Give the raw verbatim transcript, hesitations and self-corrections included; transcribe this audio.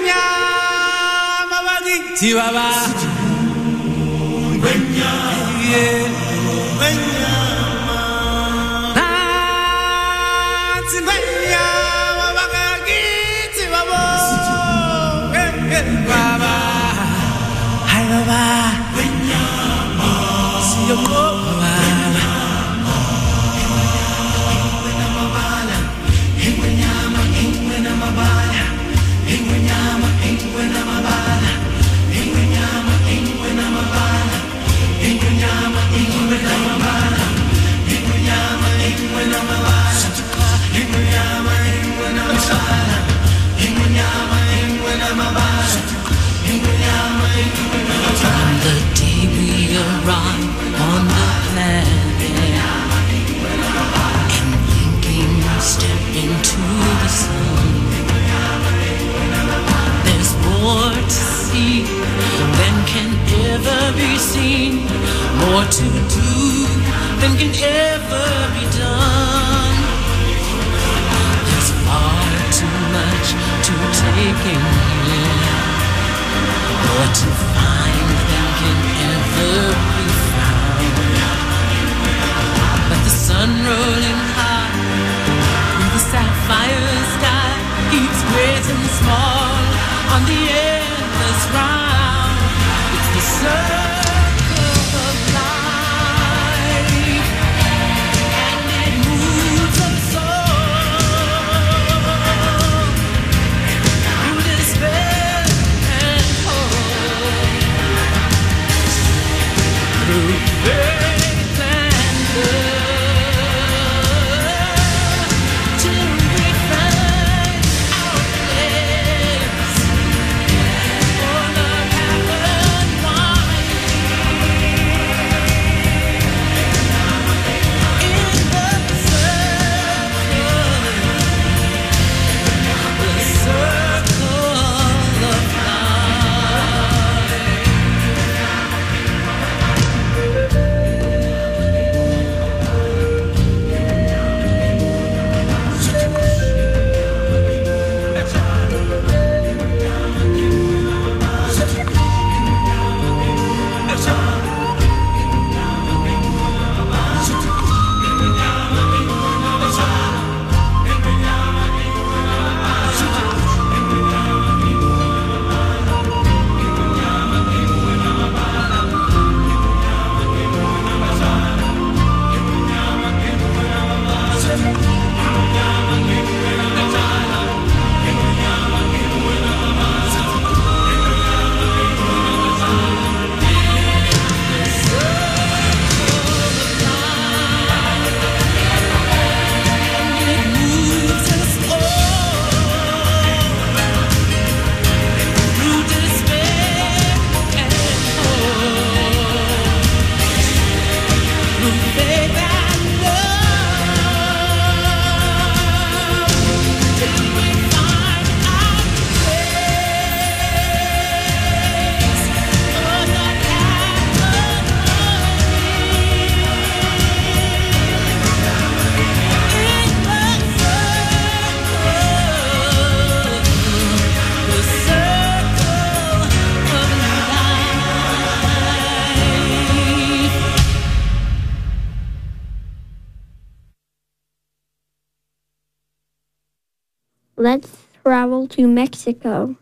Chihuahua. More to do than can ever be done. There's far too much to take in here, more to find than can ever be found. But the sun rolling high through the sapphire sky keeps great and small on the endless round. It's the sun. Let's travel to Mexico.